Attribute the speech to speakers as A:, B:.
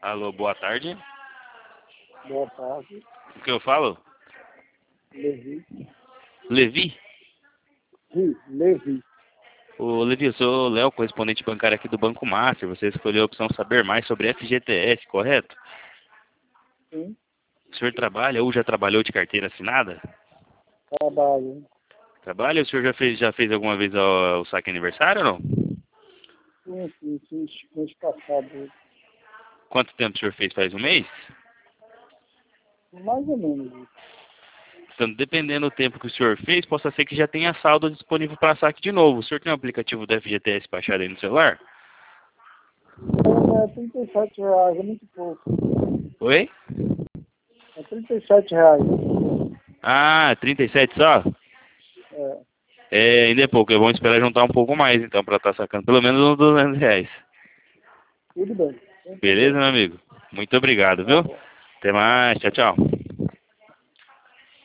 A: Alô, boa tarde.
B: Boa tarde,
A: O que eu falo?
B: Levi.
A: Levi?
B: Levi.
A: Ô, Levi, eu sou o Léo, correspondente bancário aqui do Banco Master. Você escolheu a opção saber mais sobre FGTS, correto?
B: Sim,
A: O senhor trabalha ou já trabalhou de carteira assinada?
B: trabalho.
A: Trabalha? O senhor já fez alguma vez o saque aniversário ou não?
B: Sim, mês passado.
A: Quanto tempo o senhor fez? Faz um mês?
B: Mais ou menos.
A: Então, dependendo do tempo que o senhor fez, possa ser que já tenha saldo disponível para saque de novo. O senhor tem um aplicativo do FGTS baixado aí no celular?
B: É R$ 37, é muito pouco.
A: Oi?
B: É R$ 37.
A: Ah, 37 só?
B: É,
A: Ainda é pouco. É bom esperar juntar um pouco mais, então, para estar sacando pelo menos uns R$ 200.
B: tudo bem, sem
A: Beleza,
B: problema.
A: meu amigo? Muito obrigado,
B: Tá
A: viu?
B: bom.
A: Até mais. Tchau, tchau.